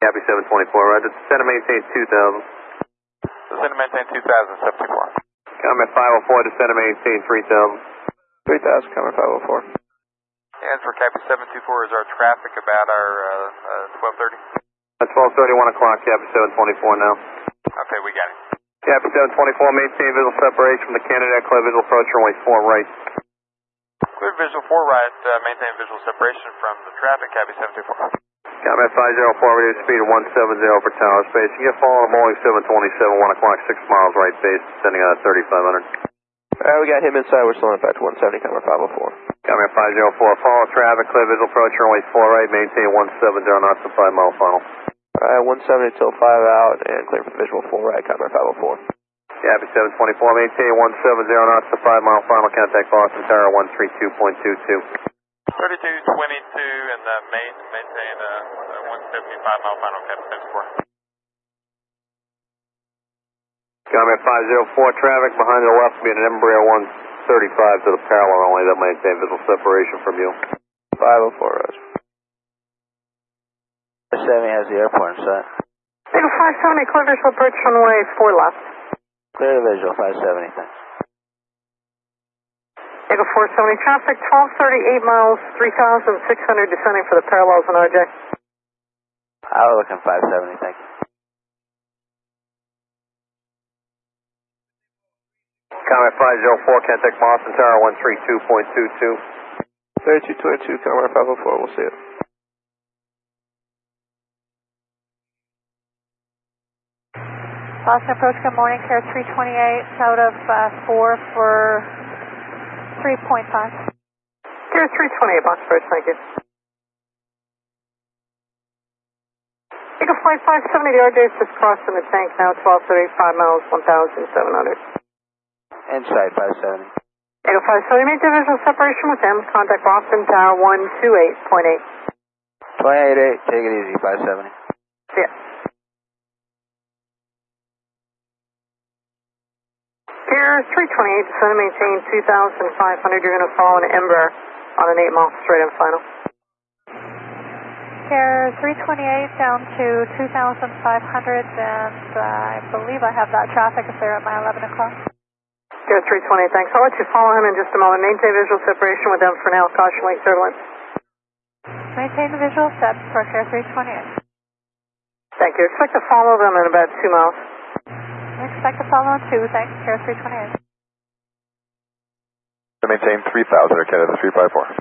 Copy 724, right. Descend and maintain 2000. Descend and maintain 2074. Comment 504, descend and maintain 3000. 3000, comment 504. And for Copy 724, is our traffic about our 1230? At 12:30, 1 o'clock, Copy 724 now. Okay, we got it. Copy 724, maintain visual separation from the candidate, clear visual approach, runway 4 right. Clear visual 4 right, maintain visual separation from the traffic, Copy 724. Comment 504, reduce speed of 170 for tower space. You get following Boeing 727, 1 o'clock, 6 miles right base, descending on 3500. Alright, we got him inside, we're slowing back to 170, comment 504. Comment 504, follow traffic, clear visual approach, runway 4 right, maintain 170 knots to 5 mile final. Alright, 170 till 5 out, and clear for visual 4 right, comment 504. Copy 724, maintain 170 knots to 5 mile final, contact Boston Tower 132.22. 3222 and maintain 175 mile final, Copy 74. Comment 504, traffic behind the left will be an Embraer 135 to the parallel runway that maintain visual separation from you. 504, Roger. 70 has the airport in sight. Eagle 570, clear visual approach runway 4 left. Clear the visual, 570, thanks. Eagle 470, traffic 1238 miles, 3,600 descending for the parallels on RJ. I was looking 570, thank you. Comment 504, contact Boston Tower 132.22. 3222, comment 504, we'll see it. Boston approach, good morning, Care 328, out of 4 for 3.5. Care 328, Boston approach, thank you. Eagle Flight 570, the RJ's just crossed in the tank now, 1235 miles, 1,700. Inside 570. Eagle 570, maintain visual separation with him, contact Boston Tower 128.8. 28.8, take it easy, 570. See ya. Pier 328, descend and maintain 2,500. You're going to follow an Embraer on an 8 mile straight in final. Care 328 down to 2,500, and I believe I have that traffic if they're at my 11 o'clock. Pier 328, thanks. I'll let you follow him in just a moment. Maintain visual separation with them for now. Caution link turbulence. Maintain the visual set for Care 328. Thank you. Expect to follow them in about 2 miles. I expect to follow on 2, thanks, Care 328. Maintain 3000 or Canada 354.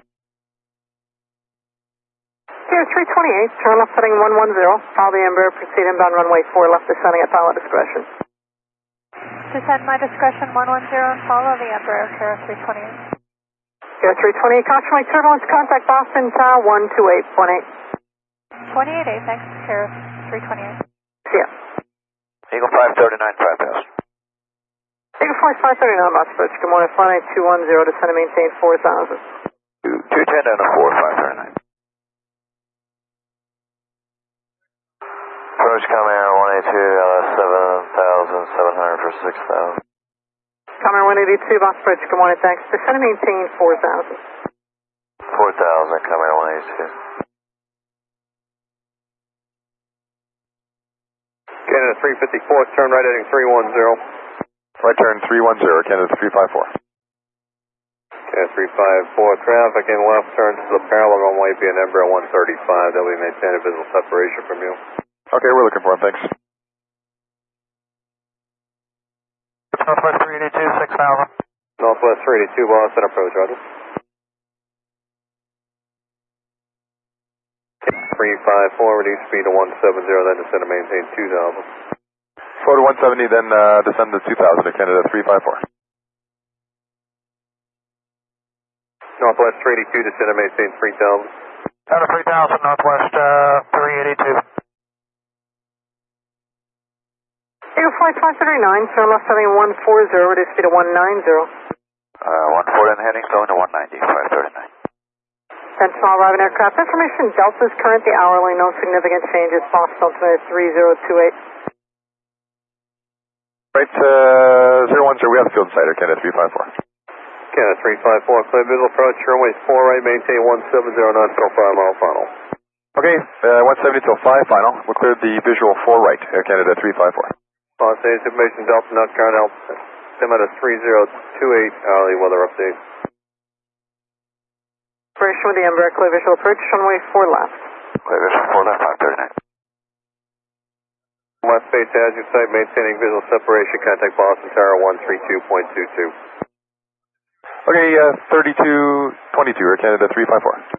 Pier 328, turn left heading 110. Follow the Embraer, proceed inbound runway 4 left, descending at pilot discretion. Descend my discretion 110 and follow the Embraer, Care 328. Pier 328, caution link turbulence, contact Boston Tower 128.8. 28.8, thanks, Care 328. See ya. Eagle 539, 5,000. Eagle Flight 539, Boston approach. Good morning, flight 210, descend and maintain 4,000. 210 down to 4, 539. Approach coming air 182, 7,700 for 6,000. Coming 182, Boston approach. Good morning, thanks. Descend and maintain 4,000. 4,000, coming air 182. Canada 354, turn right heading 310. Right turn 310, Canada 354. Canada 354, traffic in left turn to the parallel runway be an Embraer 135. That will maintain a visual separation from you. Okay, we're looking for him, thanks. Northwest 382, 6,000. Northwest 382, Boston approach, roger. 354, reduce speed to 170, then descend and maintain 2,000. Slow to 170, then descend to 2,000 to Canada 354. Northwest 382, descend and maintain 3,000. Down to 3,000, Northwest 382. Eagle Flight 539, turn left heading 140, reduce speed to 190. 140 and heading, going to 190, 539. Sentinel arriving aircraft information, Delta's currently hourly, no significant changes. Boston altimeter 3028. Right, 010, we have the field insider, Canada 354. Canada 354, clear visual approach, runway 4 right, maintain 170 knots till 5 mile final. Okay, 170 till 5, final. We'll clear the visual 4 right, Air Canada 354. Los Angeles information Delta, North Carolina, altimeter 3028, hourly weather update. Operation with the Embraer, clear visual approach, runway 4 left. Clear visual 4 left, 539. West base as you site, maintaining visual separation, contact Boston Tower 132.22. Okay, 3222, Air Canada 354.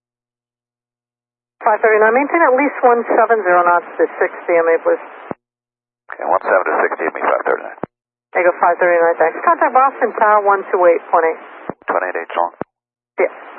539, maintain at least 170 knots to 60 MA, please. Okay, 17 to 60, me 539. Ego 539, thanks. Contact Boston Tower 128.8. 28 long. Yeah.